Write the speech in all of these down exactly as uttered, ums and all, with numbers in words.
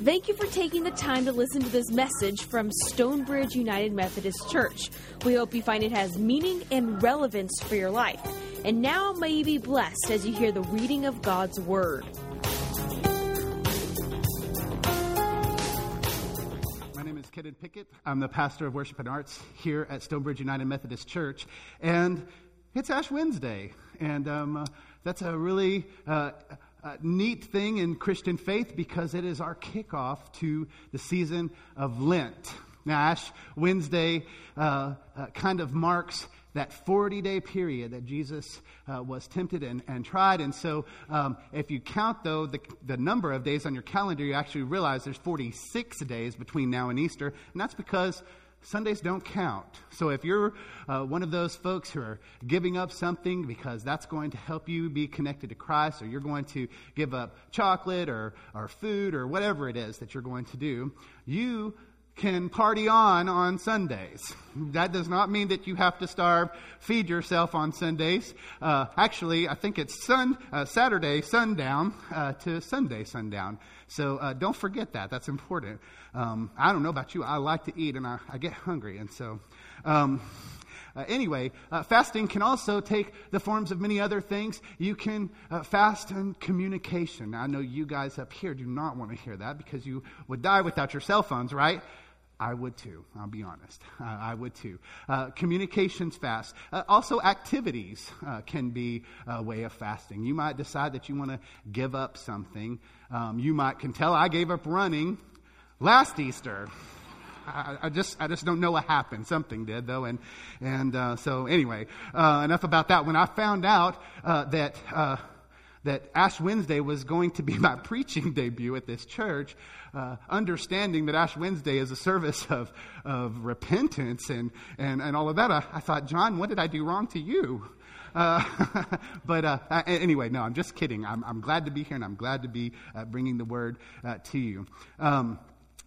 Thank you for taking the time to listen to this message from Stonebridge United Methodist Church. We hope you find it has meaning and relevance for your life. And now may you be blessed as you hear the reading of God's Word. My name is Kenneth Pickett. I'm the pastor of worship and arts here at Stonebridge United Methodist Church. And it's Ash Wednesday. And um, uh, that's a really... Uh, Uh, neat thing in Christian faith because it is our kickoff to the season of Lent. Now, Ash Wednesday uh, uh, kind of marks that forty-day period that Jesus uh, was tempted and, and tried. And so um, if you count, though, the, the number of days on your calendar, you actually realize there's forty-six days between now and Easter. And that's because Sundays don't count. So if you're uh, one of those folks who are giving up something because that's going to help you be connected to Christ, or you're going to give up chocolate or, or food or whatever it is that you're going to do, you can party on on Sundays. That does not mean that you have to starve, feed yourself on Sundays. Uh, actually, I think it's sun, uh, Saturday sundown uh, to Sunday sundown. So uh, don't forget that. That's important. Um, I don't know about you. I like to eat, and I, I get hungry. And so um, uh, anyway, uh, fasting can also take the forms of many other things. You can uh, fast on communication. Now, I know you guys up here do not want to hear that because you would die without your cell phones, right? I would too, I'll be honest. Uh, I would too. Uh, communications fast. Uh, also, activities uh, can be a way of fasting. You might decide that you want to give up something. Um, you might can tell I gave up running last Easter. I, I just I just don't know what happened. Something did, though. And, and uh, so anyway, uh, enough about that. When I found out uh, that... Uh, that Ash Wednesday was going to be my preaching debut at this church, uh, understanding that Ash Wednesday is a service of, of repentance and, and, and all of that, I, I thought, John, what did I do wrong to you? Uh, but uh, anyway, no, I'm just kidding. I'm, I'm glad to be here, and I'm glad to be uh, bringing the word uh, to you. Um,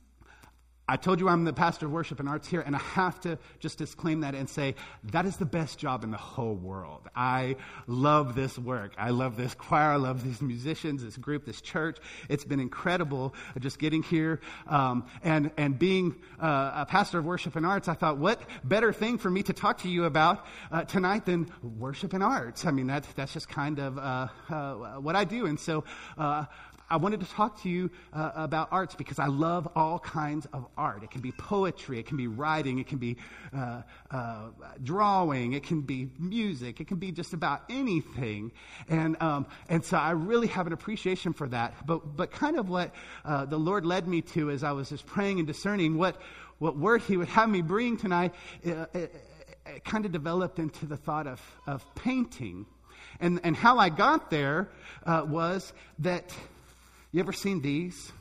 I told you I'm the pastor of worship and arts here, and I have to just disclaim that and say that is the best job in the whole world. I love this work. I love this choir. I love these musicians, this group, this church. It's been incredible just getting here um, and, and being uh, a pastor of worship and arts. I thought, what better thing for me to talk to you about uh, tonight than worship and arts? I mean, that, that's just kind of uh, uh, what I do. And so uh, I wanted to talk to you uh, about arts because I love all kinds of art. It can be poetry, it can be writing, it can be uh, uh, drawing, it can be music, it can be just about anything. And um, and so I really have an appreciation for that. But but kind of what uh, the Lord led me to as I was just praying and discerning what, what word He would have me bring tonight, uh, it, it kind of developed into the thought of, of painting. And, and how I got there uh, was that... You ever seen these?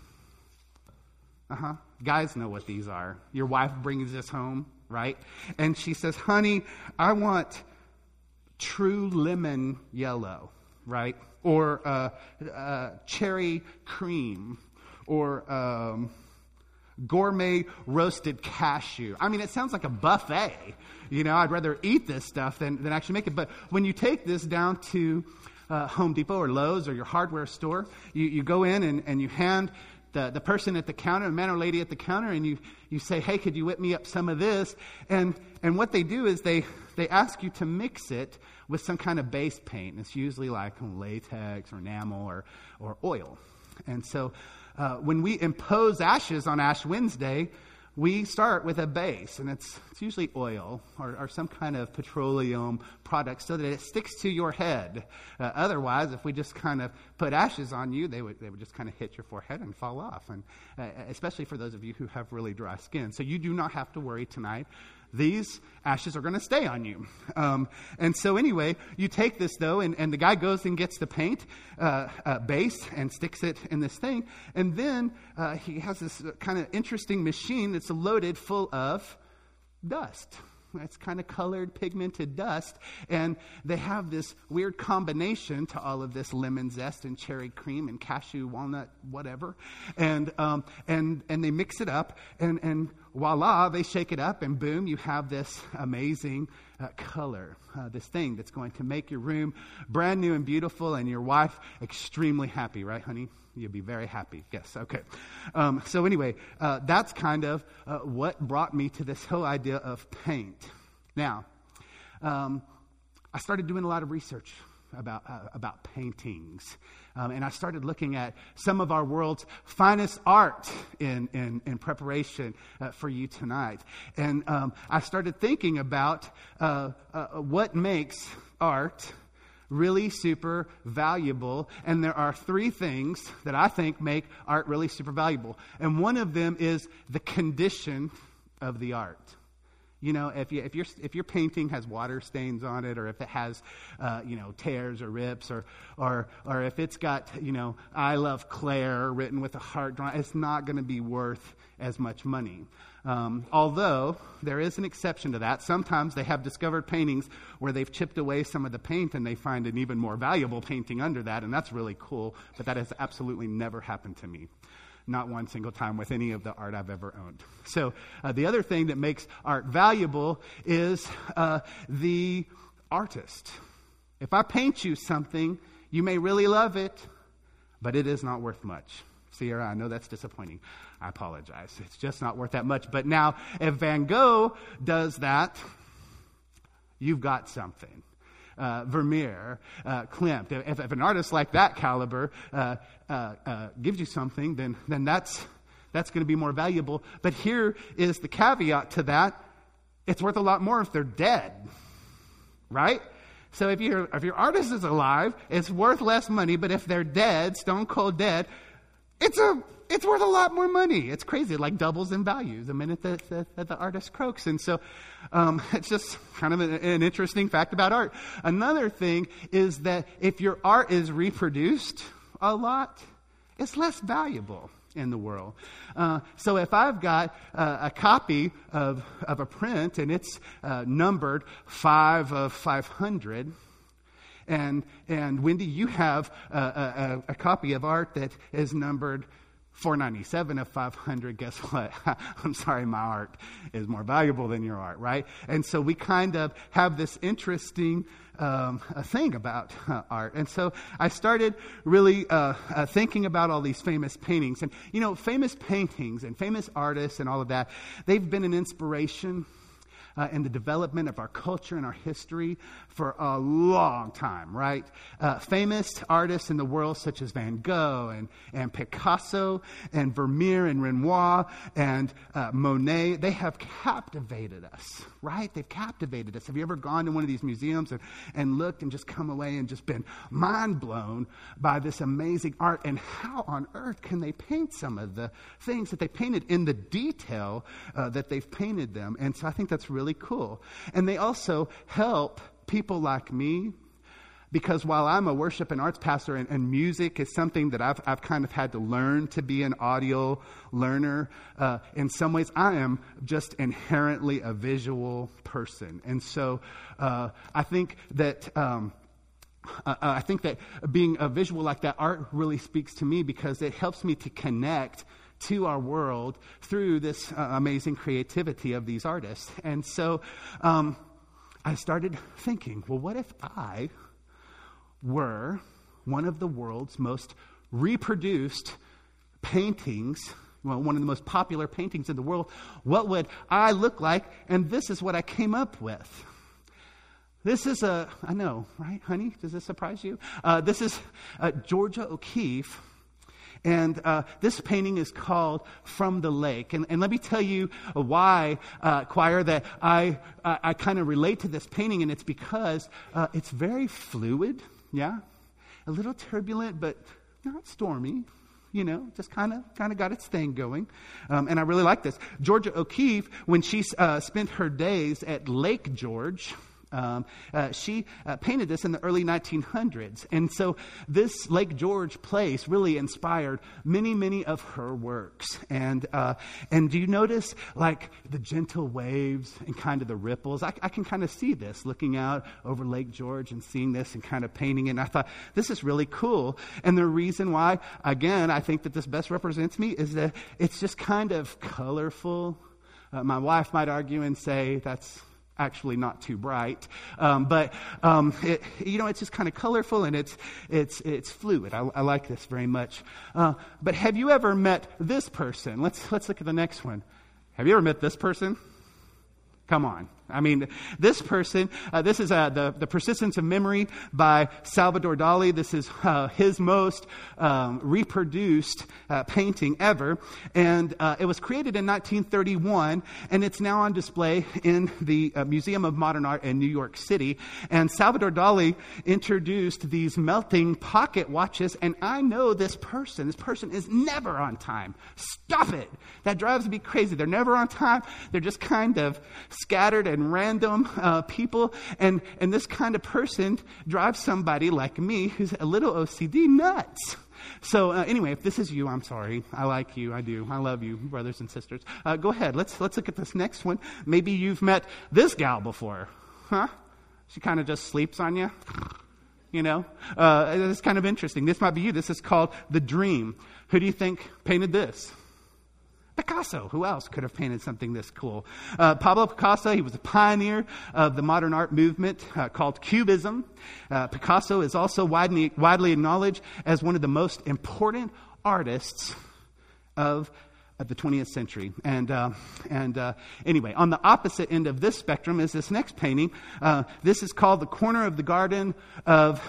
Uh-huh. Guys know what these are. Your wife brings this home, right? And she says, honey, I want true lemon yellow, right? Or uh, uh, cherry cream. Or um, gourmet roasted cashew. I mean, it sounds like a buffet. You know, I'd rather eat this stuff than, than actually make it. But when you take this down to Uh, Home Depot or Lowe's or your hardware store, you, you go in and, and you hand the, the person at the counter, a man or lady at the counter, and you, you say, hey, could you whip me up some of this? And and what they do is they, they ask you to mix it with some kind of base paint. It's usually like latex or enamel or, or oil. And so uh, when we impose ashes on Ash Wednesday, we start with a base, and it's, it's usually oil or, or some kind of petroleum product so that it sticks to your head. Uh, otherwise, if we just kind of put ashes on you, they would they would just kind of hit your forehead and fall off, and uh, especially for those of you who have really dry skin. So you do not have to worry tonight. These ashes are going to stay on you. Um, and so anyway, you take this, though, and, and the guy goes and gets the paint uh, uh, base and sticks it in this thing. And then uh, he has this kind of interesting machine that's loaded full of dust. It's kind of colored, pigmented dust. And they have this weird combination to all of this lemon zest and cherry cream and cashew, walnut, whatever. And um, and and they mix it up. And, and voila, they shake it up, and boom, you have this amazing uh, color, uh, this thing that's going to make your room brand new and beautiful, and your wife extremely happy, right, honey? You'll be very happy. Yes, okay. Um, so anyway, uh, that's kind of uh, what brought me to this whole idea of paint. Now, um, I started doing a lot of research about uh, about paintings. Um, and I started looking at some of our world's finest art in, in, in preparation uh, for you tonight. And um, I started thinking about uh, uh, what makes art really super valuable. And there are three things that I think make art really super valuable. And one of them is the condition of the art. You know, if you if your if your painting has water stains on it, or if it has, uh, you know, tears or rips, or or or if it's got, you know, "I love Claire" written with a heart drawn, it's not going to be worth as much money. Um, although there is an exception to that. Sometimes they have discovered paintings where they've chipped away some of the paint and they find an even more valuable painting under that, and that's really cool. But that has absolutely never happened to me. Not one single time with any of the art I've ever owned. So uh, the other thing that makes art valuable is uh, the artist. If I paint you something, you may really love it, but it is not worth much. Sierra, I know that's disappointing. I apologize. It's just not worth that much. But now, if Van Gogh does that, you've got something. Uh, Vermeer, uh, Klimt. If, if an artist like that caliber uh, uh, uh, gives you something, then then that's that's going to be more valuable. But here is the caveat to that: it's worth a lot more if they're dead, right? So if your if your artist is alive, it's worth less money. But if they're dead, stone cold dead, it's a it's worth a lot more money. It's crazy. It like doubles in value the minute that, that, that the artist croaks. And so um, it's just kind of an, an interesting fact about art. Another thing is that if your art is reproduced a lot, it's less valuable in the world. Uh, so if I've got uh, a copy of, of a print and it's uh, numbered five of five hundred, and, and Wendy, you have a, a, a copy of art that is numbered four ninety-seven of five hundred, guess what? I'm sorry, my art is more valuable than your art, right? And so we kind of have this interesting um, a thing about uh, art. And so I started really uh, uh, thinking about all these famous paintings. And, you know, famous paintings and famous artists and all of that, they've been an inspiration Uh, in the development of our culture and our history for a long time, right? Uh, famous artists in the world such as Van Gogh and, and Picasso and Vermeer and Renoir and uh, Monet, they have captivated us, right? They've captivated us. Have you ever gone to one of these museums and, and looked and just come away and just been mind blown by this amazing art? And how on earth can they paint some of the things that they painted in the detail uh, that they've painted them? And so I think that's really cool. And they also help people like me, because while I'm a worship and arts pastor, and, and music is something that I've I've kind of had to learn to be an audio learner, uh, in some ways I am just inherently a visual person. And so uh, I think that um, uh, I think that being a visual like that, art really speaks to me because it helps me to connect to our world through this uh, amazing creativity of these artists. And so um, I started thinking, well, what if I were one of the world's most reproduced paintings, well, one of the most popular paintings in the world? What would I look like? And this is what I came up with. This is a, I know, right, honey? Does this surprise you? Uh, this is uh, Georgia O'Keeffe. And uh, this painting is called From the Lake. And, and let me tell you why, uh, choir, that I, I, I kind of relate to this painting. And it's because uh, it's very fluid, yeah? A little turbulent, but not stormy. You know, just kind of kind of got its thing going. Um, and I really like this. Georgia O'Keeffe, when she uh, spent her days at Lake George, Um, uh, she uh, painted this in the early nineteen hundreds. And so this Lake George place really inspired many, many of her works. And uh, and do you notice like the gentle waves and kind of the ripples? I, I can kind of see this looking out over Lake George and seeing this and kind of painting it. And I thought, this is really cool. And the reason why, again, I think that this best represents me is that it's just kind of colorful, Uh, my wife might argue and say that's actually not too bright, um, but um, it, you know, it's just kind of colorful and it's it's it's fluid. I, I like this very much. Uh, but have you ever met this person? Let's let's look at the next one. Have you ever met this person? Come on. I mean, this person, uh, this is uh, the, the Persistence of Memory by Salvador Dali. This is uh, his most um, reproduced uh, painting ever. And uh, it was created in nineteen thirty-one, and it's now on display in the uh, Museum of Modern Art in New York City. And Salvador Dali introduced these melting pocket watches, and I know this person. This person is never on time. Stop it. That drives me crazy. They're never on time. They're just kind of scattered and random uh, people, and and this kind of person drives somebody like me who's a little O C D nuts. So uh, anyway, if this is you, I'm sorry. I like you. I do. I love you, brothers and sisters. Uh, go ahead. Let's let's look at this next one. Maybe you've met this gal before, huh? She kind of just sleeps on you. You know, uh, it's kind of interesting. This might be you. This is called The Dream. Who do you think painted this? Picasso. Who else could have painted something this cool? Uh, Pablo Picasso, he was a pioneer of the modern art movement uh, called Cubism. Uh, Picasso is also widely, widely acknowledged as one of the most important artists of, of the twentieth century. And uh, and uh, anyway, on the opposite end of this spectrum is this next painting. Uh, this is called The Corner of the Garden of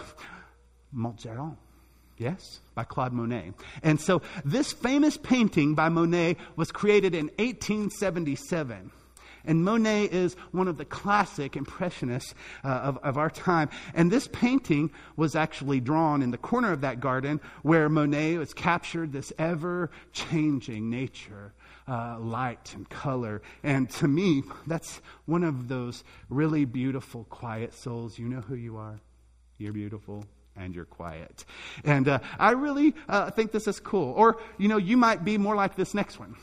Montgeron. Yes, by Claude Monet. And so this famous painting by Monet was created in eighteen seventy-seven. And Monet is one of the classic impressionists uh, of, of our time. And this painting was actually drawn in the corner of that garden where Monet has captured this ever-changing nature, uh, light and color. And to me, that's one of those really beautiful, quiet souls. You know who you are. You're beautiful. And you're quiet. And uh, I really uh, think this is cool. Or, you know, you might be more like this next one.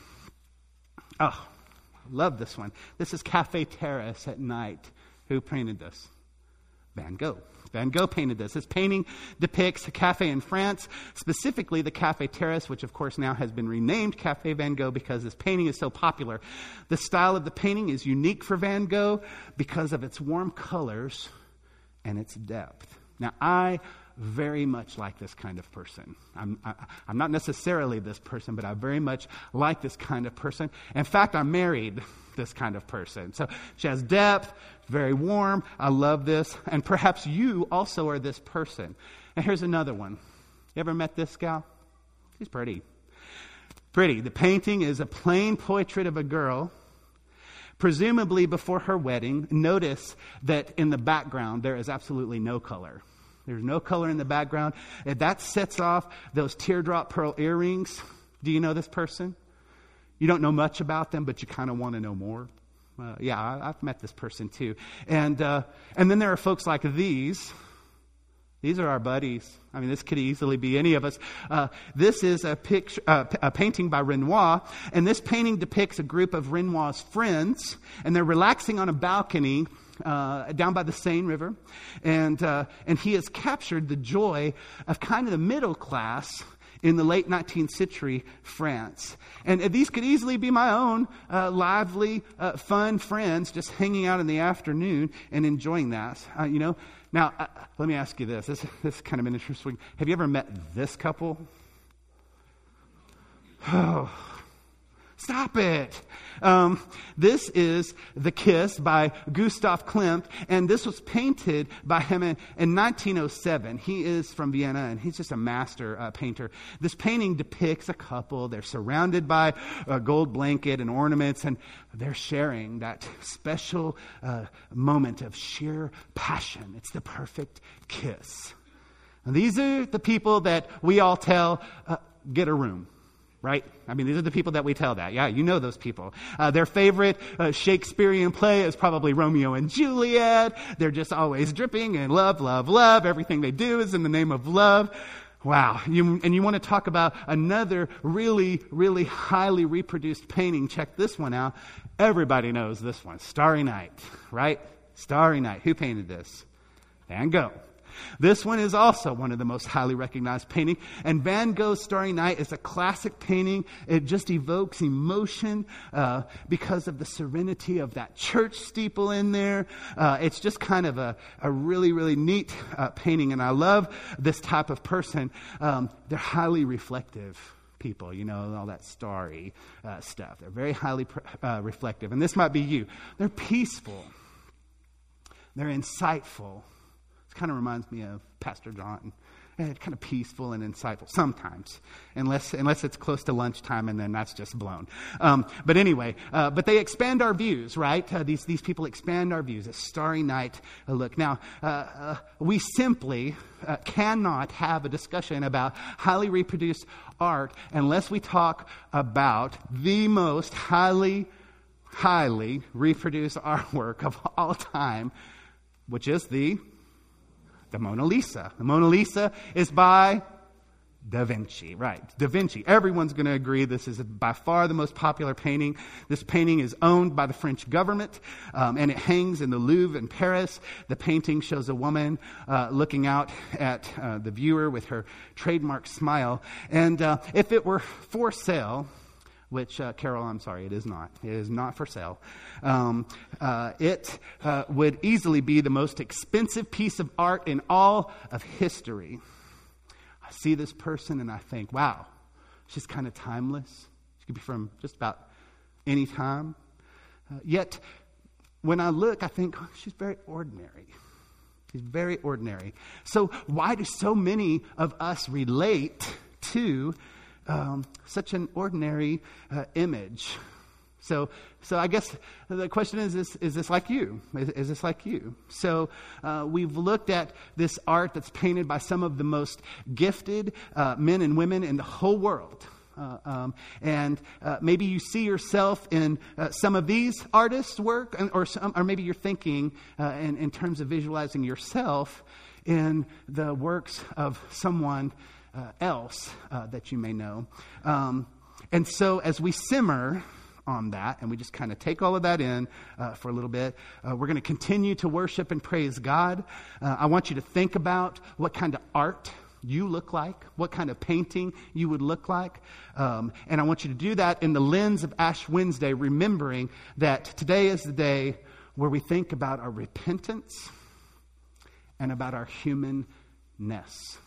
Oh, love this one. This is Cafe Terrace at night. Who painted this? Van Gogh. Van Gogh painted this. This painting depicts a cafe in France, specifically the Cafe Terrace, which of course now has been renamed Cafe Van Gogh because this painting is so popular. The style of the painting is unique for Van Gogh because of its warm colors and its depth. Now, I very much like this kind of person. I'm, I, I'm not necessarily this person, but I very much like this kind of person. In fact, I married this kind of person. So she has depth, very warm. I love this. And perhaps you also are this person. And here's another one. You ever met this gal? She's pretty. Pretty. The painting is a plain portrait of a girl, presumably before her wedding. Notice that in the background there is absolutely no color. There's no color in the background. That sets off those teardrop pearl earrings. Do you know this person? You don't know much about them, but you kind of want to know more. Uh, yeah, I, I've met this person too. And uh, and then there are folks like these. These are our buddies. I mean, this could easily be any of us. Uh, this is a picture, uh, a painting by Renoir, and this painting depicts a group of Renoir's friends, and they're relaxing on a balcony uh, down by the Seine River, and uh, and he has captured the joy of kind of the middle class in the late nineteenth century France. And these could easily be my own uh, lively, uh, fun friends just hanging out in the afternoon and enjoying that. Uh, you know. Now, uh, let me ask you this. this. This is kind of an interesting. Have you ever met this couple? Oh, stop it. Um, this is The Kiss by Gustav Klimt, and this was painted by him in, in nineteen oh seven. He is from Vienna, and he's just a master uh, painter. This painting depicts a couple. They're surrounded by a gold blanket and ornaments, and they're sharing that special uh, moment of sheer passion. It's the perfect kiss. And these are the people that we all tell, uh, get a room. Right? I mean, these are the people that we tell that. Yeah, you know those people. Uh, their favorite uh, Shakespearean play is probably Romeo and Juliet. They're just always dripping in love, love, love. Everything they do is in the name of love. Wow. You, and you want to talk about another really, really highly reproduced painting. Check this one out. Everybody knows this one. Starry Night. Right? Starry Night. Who painted this? Van Gogh. This one is also one of the most highly recognized paintings. And Van Gogh's Starry Night is a classic painting. It just evokes emotion uh, because of the serenity of that church steeple in there. Uh, it's just kind of a, a really, really neat uh, painting. And I love this type of person. Um, they're highly reflective people, you know, all that starry uh, stuff. They're very highly uh, reflective. And this might be you. They're peaceful. They're insightful. It kind of reminds me of Pastor John. Eh, kind of peaceful and insightful sometimes, unless unless it's close to lunchtime, and then that's just blown. Um, but anyway, uh, but they expand our views, right? Uh, these these people expand our views. A Starry Night uh, look. Now, uh, uh, we simply uh, cannot have a discussion about highly reproduced art unless we talk about the most highly, highly reproduced artwork of all time, which is the The Mona Lisa. The Mona Lisa is by Da Vinci, right? Da Vinci. Everyone's going to agree this is by far the most popular painting. This painting is owned by the French government, um, and it hangs in the Louvre in Paris. The painting shows a woman uh, looking out at uh, the viewer with her trademark smile. And uh, if it were for sale, which, uh, Carol, I'm sorry, it is not. It is not for sale. Um, uh, it uh, would easily be the most expensive piece of art in all of history. I see this person and I think, wow, she's kind of timeless. She could be from just about any time. Uh, yet, when I look, I think, oh, she's very ordinary. She's very ordinary. So why do so many of us relate to Um, such an ordinary uh, image? So, so I guess the question is: Is, is this like you? Is, is this like you? So, uh, we've looked at this art that's painted by some of the most gifted uh, men and women in the whole world. Uh, um, and uh, maybe you see yourself in uh, some of these artists' work, and, or some, or maybe you're thinking uh, in, in terms of visualizing yourself in the works of someone Uh, else uh, that you may know. Um, and so as we simmer on that, and we just kind of take all of that in uh, for a little bit, uh, we're going to continue to worship and praise God. Uh, I want you to think about what kind of art you look like, what kind of painting you would look like. Um, and I want you to do that in the lens of Ash Wednesday, remembering that today is the day where we think about our repentance and about our humanness.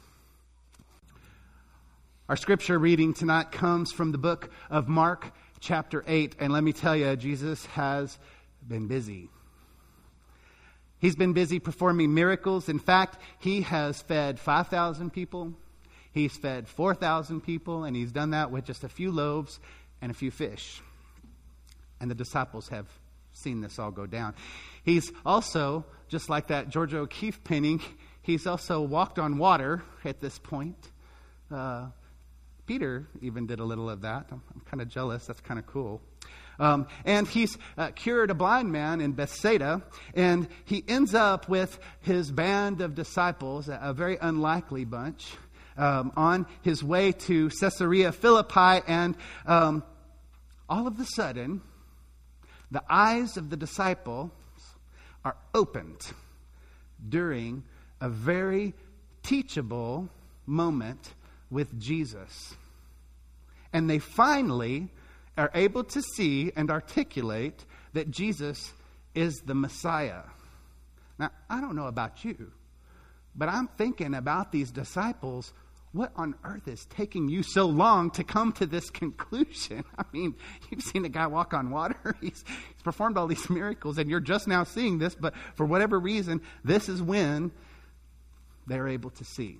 Our scripture reading tonight comes from the book of Mark, chapter eight. And let me tell you, Jesus has been busy. He's been busy performing miracles. In fact, he has fed five thousand people. He's fed four thousand people. And he's done that with just a few loaves and a few fish. And the disciples have seen this all go down. He's also, just like that Georgia O'Keeffe painting, he's also walked on water at this point. Uh, Peter even did a little of that. I'm, I'm kind of jealous. That's kind of cool. Um, and he's uh, cured a blind man in Bethsaida. And he ends up with his band of disciples, a, a very unlikely bunch, um, on his way to Caesarea Philippi. And um, all of a sudden, the eyes of the disciples are opened during a very teachable moment with Jesus. And they finally are able to see and articulate that Jesus is the Messiah. Now, I don't know about you, but I'm thinking about these disciples. What on earth is taking you so long to come to this conclusion? I mean, you've seen a guy walk on water. He's, he's performed all these miracles, and you're just now seeing this. But for whatever reason, this is when they're able to see.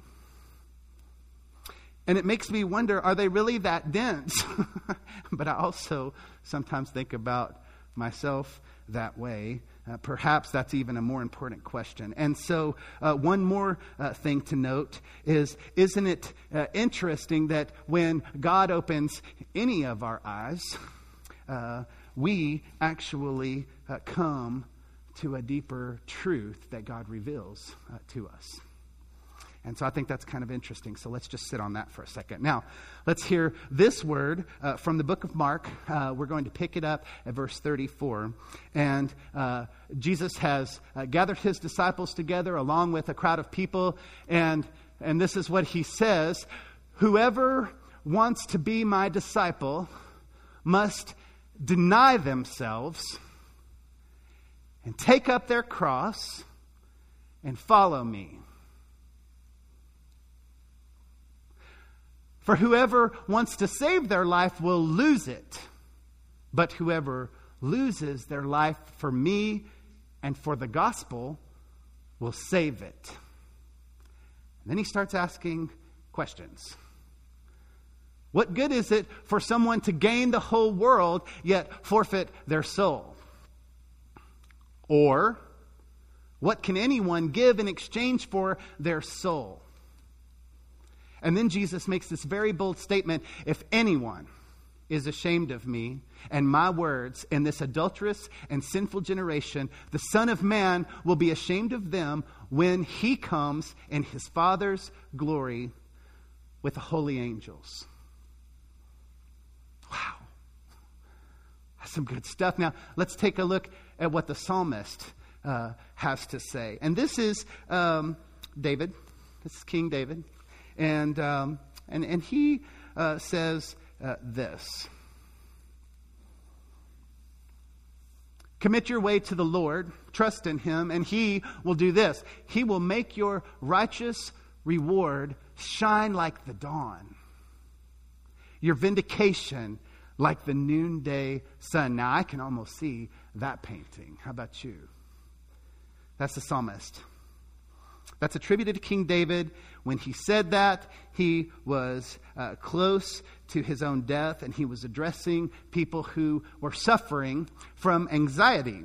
And it makes me wonder, are they really that dense? But I also sometimes think about myself that way. Uh, perhaps that's even a more important question. And so uh, one more uh, thing to note is, isn't it uh, interesting that when God opens any of our eyes, uh, we actually uh, come to a deeper truth that God reveals uh, to us. And so I think that's kind of interesting. So let's just sit on that for a second. Now, let's hear this word uh, from the book of Mark. Uh, we're going to pick it up at verse thirty-four. And uh, Jesus has uh, gathered his disciples together along with a crowd of people. And, and this is what he says: whoever wants to be my disciple must deny themselves and take up their cross and follow me. For whoever wants to save their life will lose it, but whoever loses their life for me and for the gospel will save it. And then he starts asking questions. What good is it for someone to gain the whole world yet forfeit their soul? Or, what can anyone give in exchange for their soul? And then Jesus makes this very bold statement: if anyone is ashamed of me and my words in this adulterous and sinful generation, the Son of Man will be ashamed of them when he comes in his Father's glory with the holy angels. Wow. That's some good stuff. Now, let's take a look at what the psalmist uh, has to say. And this is um, David. This is King David. And um, and and he uh, says uh, this: commit your way to the Lord, trust in him, and he will do this. He will make your righteous reward shine like the dawn, your vindication like the noonday sun. Now, I can almost see that painting. How about you? That's the psalmist. That's attributed to King David. When he said that, he was uh, close to his own death, and he was addressing people who were suffering from anxiety.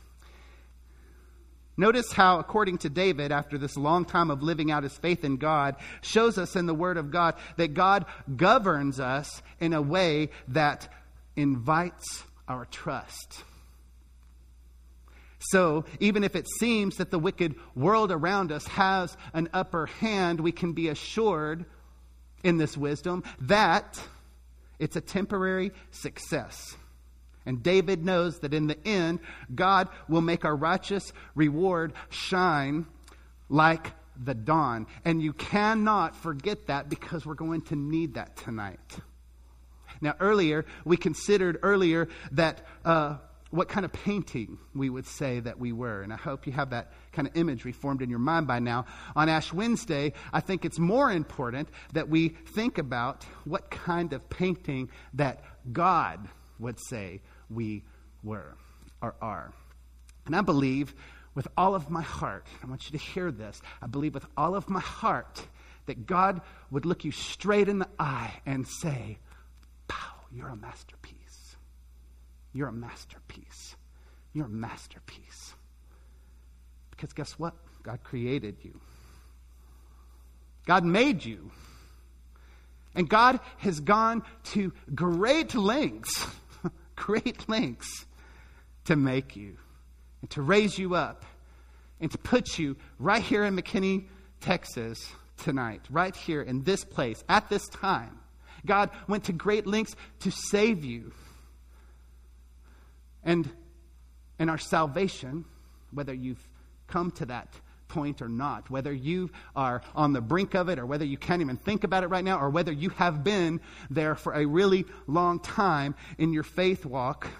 Notice how, according to David, after this long time of living out his faith in God, shows us in the Word of God that God governs us in a way that invites our trust. So, even if it seems that the wicked world around us has an upper hand, we can be assured in this wisdom that it's a temporary success. And David knows that in the end, God will make our righteous reward shine like the dawn. And you cannot forget that, because we're going to need that tonight. Now, earlier, we considered earlier that uh, what kind of painting we would say that we were. And I hope you have that kind of imagery formed in your mind by now. On Ash Wednesday, I think it's more important that we think about what kind of painting that God would say we were or are. And I believe with all of my heart, I want you to hear this, I believe with all of my heart that God would look you straight in the eye and say, "Pow, you're a masterpiece. You're a masterpiece. You're a masterpiece." Because guess what? God created you. God made you. And God has gone to great lengths, great lengths to make you and to raise you up and to put you right here in McKinney, Texas tonight, right here in this place at this time. God went to great lengths to save you. And in our salvation, whether you've come to that point or not, whether you are on the brink of it or whether you can't even think about it right now, or whether you have been there for a really long time in your faith walk,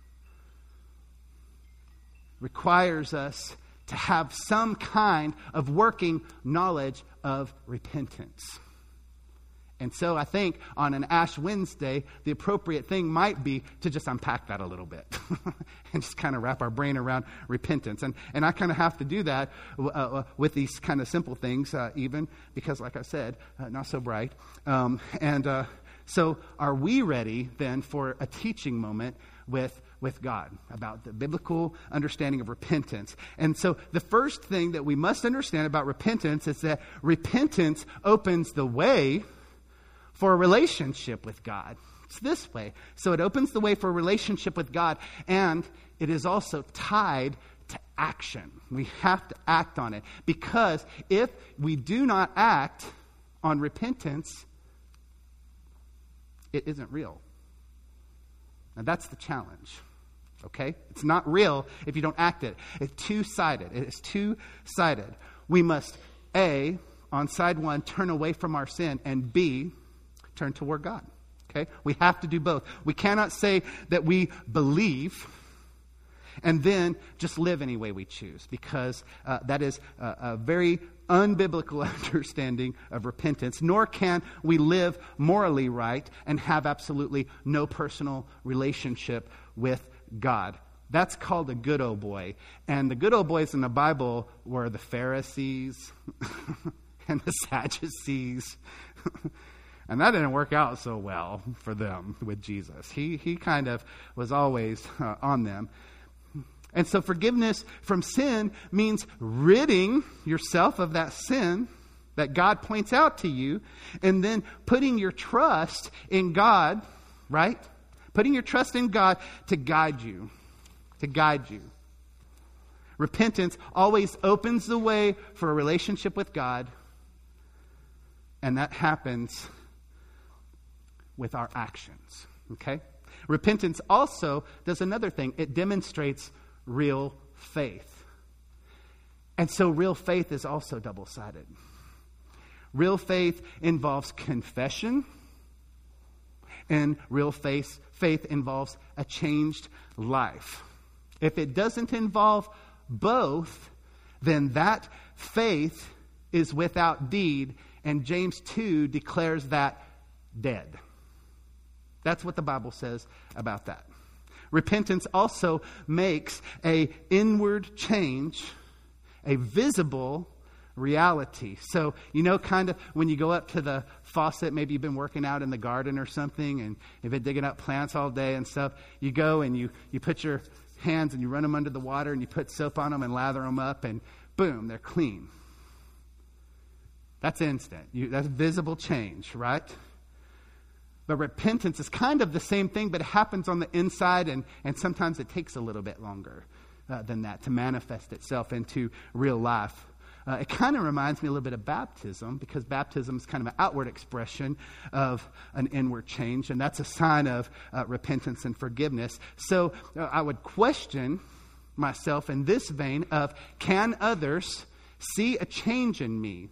requires us to have some kind of working knowledge of repentance. And so I think on an Ash Wednesday, the appropriate thing might be to just unpack that a little bit and just kind of wrap our brain around repentance. And and I kind of have to do that uh, with these kind of simple things, uh, even because, like I said, uh, not so bright. Um, and uh, so are we ready then for a teaching moment with with God about the biblical understanding of repentance? And so the first thing that we must understand about repentance is that repentance opens the way for a relationship with God. It's this way. So it opens the way for a relationship with God, and it is also tied to action. We have to act on it. Because if we do not act on repentance, it isn't real. Now that's the challenge. Okay? It's not real if you don't act it. It's two-sided. It is two-sided. We must, A, on side one, turn away from our sin, and B, turn toward God. Okay? We have to do both. We cannot say that we believe and then just live any way we choose, because uh, that is a, a very unbiblical understanding of repentance, nor can we live morally right and have absolutely no personal relationship with God. That's called a good old boy. And the good old boys in the Bible were the Pharisees and the Sadducees. And that didn't work out so well for them with Jesus. He, he kind of was always uh, on them. And so forgiveness from sin means ridding yourself of that sin that God points out to you, and then putting your trust in God, right? Putting your trust in God to guide you, to guide you. Repentance always opens the way for a relationship with God, and that happens with our actions, okay? Repentance also does another thing. It demonstrates real faith. And so real faith is also double-sided. Real faith involves confession, and real faith, faith involves a changed life. If it doesn't involve both, then that faith is without deed, and James two declares that dead. That's what the Bible says about that. Repentance also makes an inward change a visible reality. So, you know, kind of when you go up to the faucet, maybe you've been working out in the garden or something, and you've been digging up plants all day and stuff, you go and you, you put your hands and you run them under the water and you put soap on them and lather them up, and boom, they're clean. That's instant. You, that's visible change, right? But repentance is kind of the same thing, but it happens on the inside, and, and sometimes it takes a little bit longer uh, than that to manifest itself into real life. Uh, it kind of reminds me a little bit of baptism, because baptism is kind of an outward expression of an inward change, and that's a sign of uh, repentance and forgiveness. So uh, I would question myself in this vein of, can others see a change in me?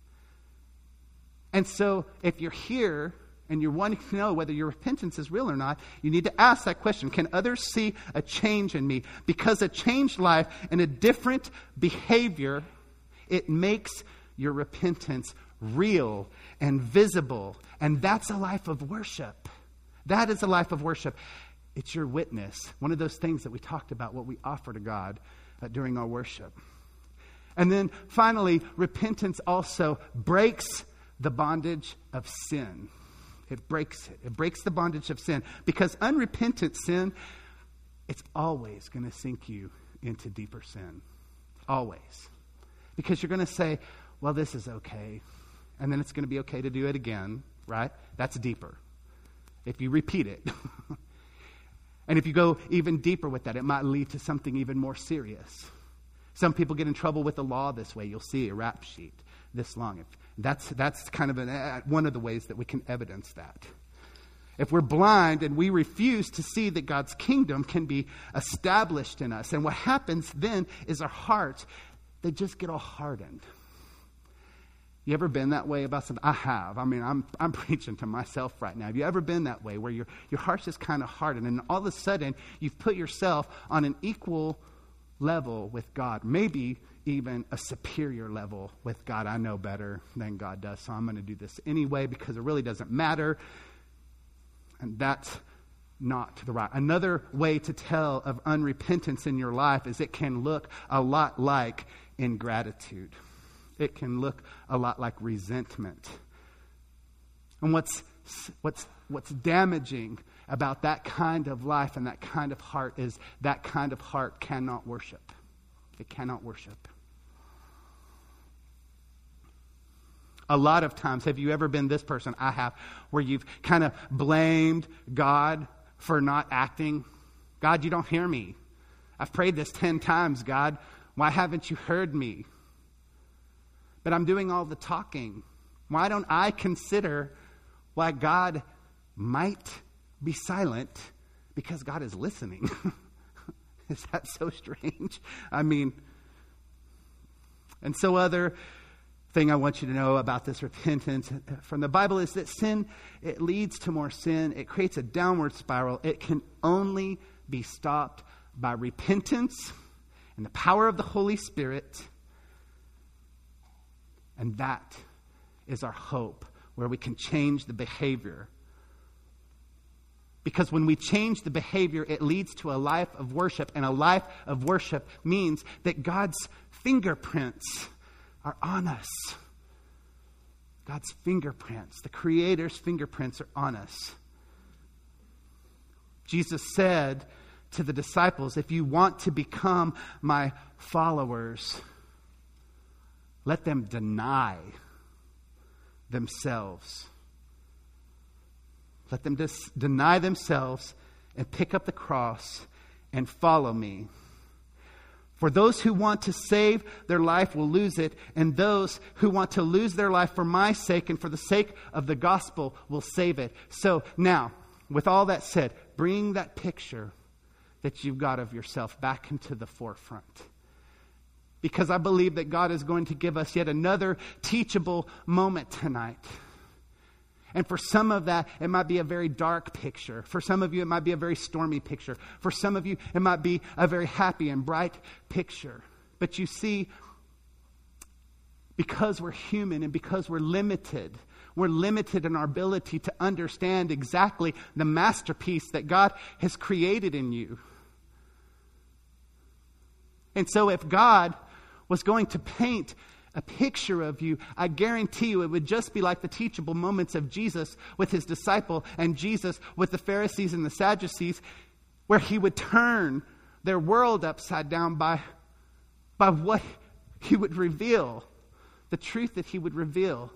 And so if you're here and you're wanting to know whether your repentance is real or not, you need to ask that question. Can others see a change in me? Because a changed life and a different behavior, it makes your repentance real and visible. And that's a life of worship. That is a life of worship. It's your witness. One of those things that we talked about, what we offer to God uh, during our worship. And then finally, repentance also breaks the bondage of sin. It breaks it. It breaks the bondage of sin. Because unrepentant sin, it's always going to sink you into deeper sin. Always. Because you're going to say, well, this is okay. And then it's going to be okay to do it again, right? That's deeper. If you repeat it. And if you go even deeper with that, it might lead to something even more serious. Some people get in trouble with the law this way. You'll see a rap sheet this long. If That's that's kind of an, uh, one of the ways that we can evidence that. If we're blind and we refuse to see that God's kingdom can be established in us, and what happens then is our hearts, they just get all hardened. You ever been that way about something? I have. I mean, I'm I'm preaching to myself right now. Have you ever been that way where your your heart's just kind of hardened, and all of a sudden you've put yourself on an equal level with God, maybe even a superior level with God? I know better than God does, so I'm going to do this anyway because it really doesn't matter. And that's not the right. Another way to tell of unrepentance in your life is it can look a lot like ingratitude. It can look a lot like resentment. And what's what's what's damaging about that kind of life and that kind of heart is that kind of heart cannot worship. It cannot worship. A lot of times, have you ever been this person? I have, where you've kind of blamed God for not acting. God, you don't hear me. I've prayed this ten times, God. Why haven't you heard me? But I'm doing all the talking. Why don't I consider why God might be silent? Because God is listening. Is that so strange? I mean, and so other thing I want you to know about this repentance from the Bible is that sin, it leads to more sin. It creates a downward spiral. It can only be stopped by repentance and the power of the Holy Spirit. And that is our hope, where we can change the behavior. Because when we change the behavior, it leads to a life of worship. And a life of worship means that God's fingerprints are on us. God's fingerprints, the Creator's fingerprints are on us. Jesus said to the disciples, if you want to become my followers, let them deny themselves. Let them dis- deny themselves and pick up the cross and follow me. For those who want to save their life will lose it, and those who want to lose their life for my sake and for the sake of the gospel will save it. So now, with all that said, bring that picture that you've got of yourself back into the forefront. Because I believe that God is going to give us yet another teachable moment tonight. And for some of that, it might be a very dark picture. For some of you, it might be a very stormy picture. For some of you, it might be a very happy and bright picture. But you see, because we're human and because we're limited, we're limited in our ability to understand exactly the masterpiece that God has created in you. And so if God was going to paint a picture of you, I guarantee you it would just be like the teachable moments of Jesus with his disciple and Jesus with the Pharisees and the Sadducees, where he would turn their world upside down by, by what he would reveal, the truth that he would reveal.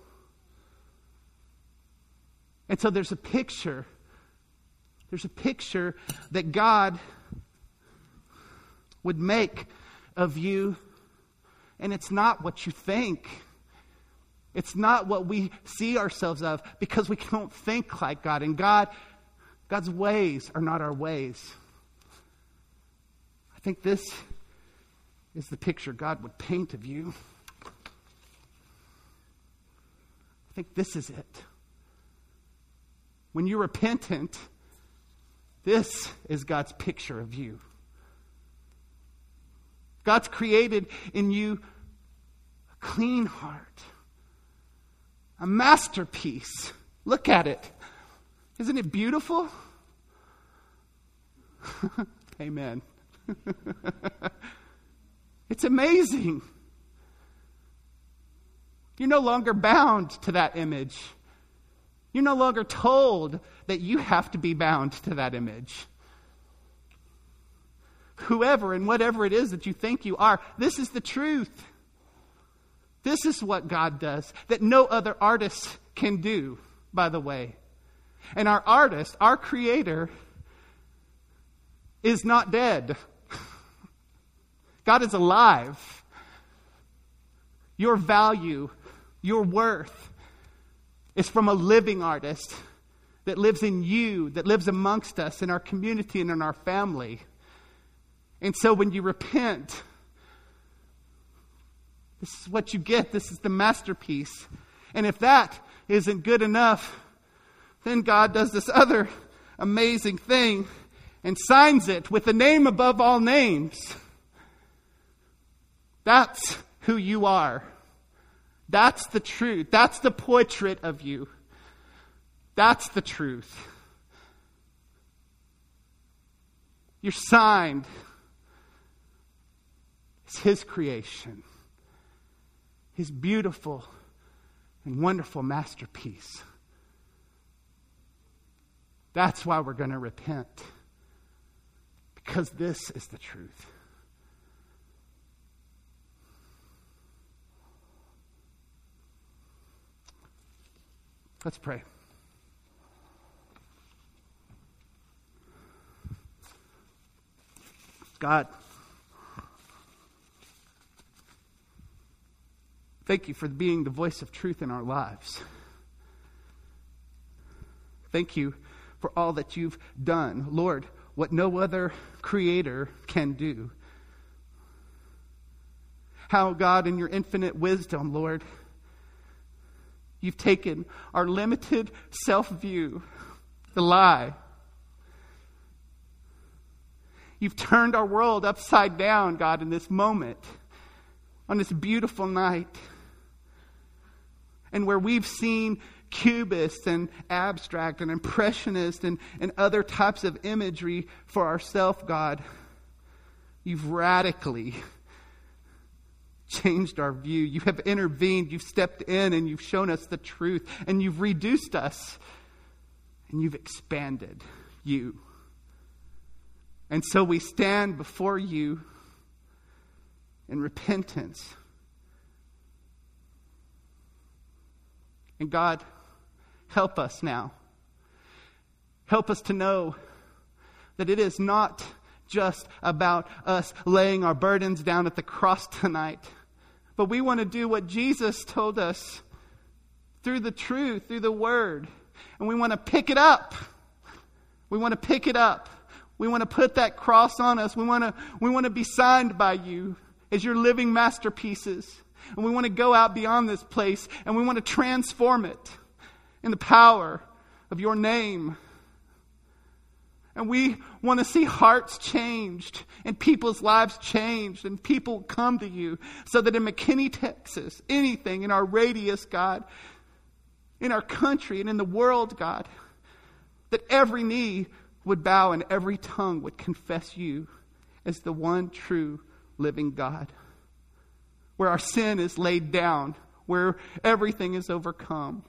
And so there's a picture, there's a picture that God would make of you. And it's not what you think. It's not what we see ourselves of, because we don't think like God. And God, God's ways are not our ways. I think this is the picture God would paint of you. I think this is it. When you're repentant, this is God's picture of you. God's created in you a clean heart, a masterpiece. Look at it. Isn't it beautiful? Amen. It's amazing. You're no longer bound to that image. You're no longer told that you have to be bound to that image. Whoever and whatever it is that you think you are, this is the truth. This is what God does that no other artist can do, by the way. And our artist, our Creator, is not dead. God is alive. Your value, your worth is from a living artist that lives in you, that lives amongst us in our community and in our family. And so when you repent, this is what you get. This is the masterpiece. And if that isn't good enough, then God does this other amazing thing and signs it with the name above all names. That's who you are. That's the truth. That's the portrait of you. That's the truth. You're signed. It's His creation. His beautiful and wonderful masterpiece. That's why we're going to repent. Because this is the truth. Let's pray. God, Thank you for being the voice of truth in our lives. Thank you for all that you've done. Lord, what no other creator can do. How, God, in your infinite wisdom, Lord, you've taken our limited self-view, the lie. You've turned our world upside down, God, in this moment, on this beautiful night. And where we've seen Cubist and abstract and impressionist and, and other types of imagery for ourselves, God, you've radically changed our view. You have intervened, you've stepped in, and you've shown us the truth, and you've reduced us, and you've expanded you. And so we stand before you in repentance. And God, help us now. Help us to know that it is not just about us laying our burdens down at the cross tonight, but we want to do what Jesus told us through the truth, through the word. And we want to pick it up. We want to pick it up. We want to put that cross on us. We want to, we want to be signed by you as your living masterpieces. And we want to go out beyond this place, and we want to transform it in the power of your name. And we want to see hearts changed and people's lives changed and people come to you, so that in McKinney, Texas, anything in our radius, God, in our country and in the world, God, that every knee would bow and every tongue would confess you as the one true living God. Where our sin is laid down, where everything is overcome.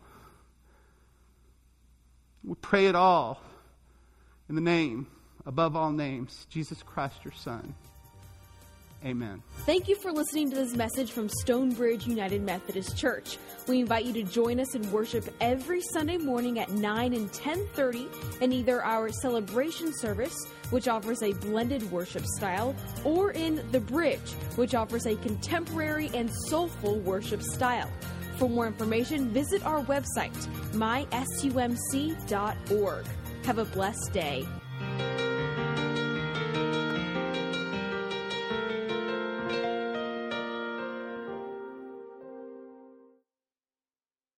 We pray it all in the name, above all names, Jesus Christ, your Son. Amen. Thank you for listening to this message from Stonebridge United Methodist Church. We invite you to join us in worship every Sunday morning at nine and ten thirty in either our celebration service, which offers a blended worship style, or in The Bridge, which offers a contemporary and soulful worship style. For more information, visit our website, my sumc dot org. Have a blessed day.